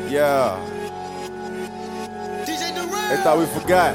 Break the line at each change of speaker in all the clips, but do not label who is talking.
Yeah. They thought we forgot.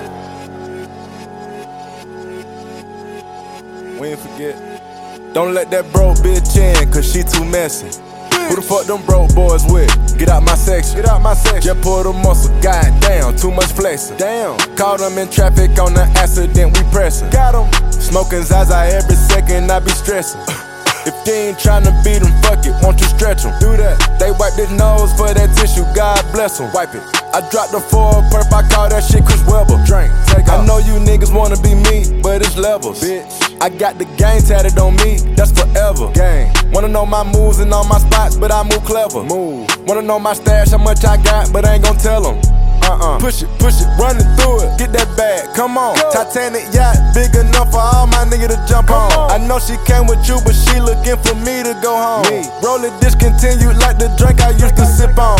We ain't forget. Don't let that broke bitch in, cause she too messy. Who the fuck them broke boys with? Get out my section. Get out my section. Just pull the muscle. Goddamn, too much flexing. Damn. Caught them in traffic on the accident, we pressin'. Got them. Smoking Zaza every second, I be stressin'. If you ain't tryna beat them, fuck it, won't you stretch them? Do that. They wipe their nose for that tissue, God bless them. Wipe it. I dropped the 4 perp, I call that shit Chris Webber. Drink, take off. I know you niggas wanna be me, but it's levels. Bitch. I got the game tatted on me, that's forever. Gang. Wanna know my moves and all my spots, but I move clever. Move. Wanna know my stash, how much I got, but I ain't gon' tell them. Push it, running through it, get that bag, come on. Go. Titanic yacht, big enough for all my niggas to jump on. I know she came with you, but she looking for me to go home. Me. Roll it discontinued like the drink I used to sip on.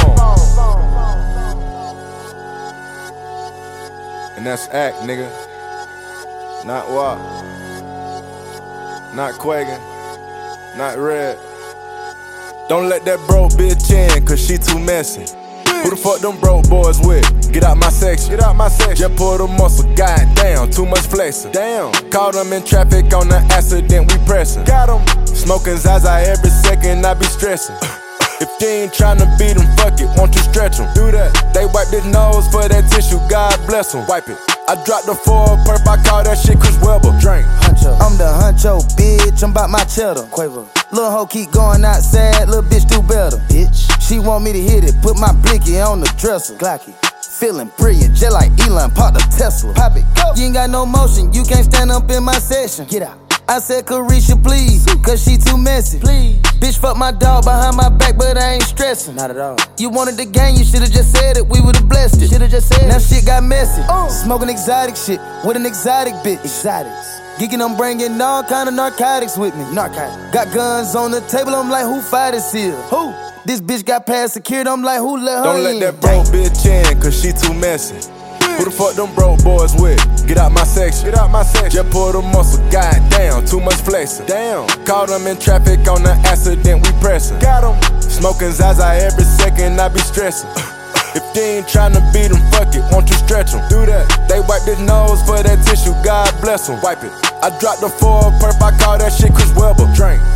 And that's act, nigga. Not WAP. Not Quagan. Not Red. Don't let that broke bitch in, cause she too messy. Who the fuck them broke boys with? Get out my section. Get out my section. Just pull the muscle. Goddamn, too much flexing. Damn. Caught them in traffic on the accident, we pressin'. Got them. Smoking Zaza every second, I be stressin'. If you ain't tryna beat them, fuck it, won't you stretch them? Do that. They wipe their nose for that tissue, God bless them. Wipe it. I dropped the 4 perp, I call that shit Chris Webber. Drink.
Huncho. I'm the huncho, bitch, I'm about my cheddar. Quavo. Lil' hoe keep going outside, lil' bitch do better. Bitch. She want me to hit it, put my blicky on the dresser. Glocky. Feeling brilliant, just like Elon, pop the Tesla. Pop it, go. You ain't got no motion, you can't stand up in my session. Get out. I said Carisha, please, cause she too messy. Please. Bitch, fuck my dog behind my back, but I ain't stressing. Not at all. You wanted the game, you should've just said it, we would've blessed it. Should've just said now it. Shit got messy. Smoking exotic shit with an exotic bitch. Exotics. Geeking, I'm bringing all kind of narcotics with me. Narcotics. Got guns on the table, I'm like, who fired this here? Who? This bitch got past security, I'm like, who let her
Don't
in?
let that broke bitch in, cause she too messy. Who the fuck them broke boys with? Get out my section. Get out my section. Just pull the muscle. Goddamn, too much flexing. Damn. Caught them in traffic on the accident, we pressin'. Got them. Smoking Zaza every second, I be stressin'. If you ain't tryna beat them, fuck it, won't you stretch them? Do that. They wipe their nose for that tissue, God bless them. Wipe it. I dropped the 4 perp, I call that shit Chris Webber. Drink.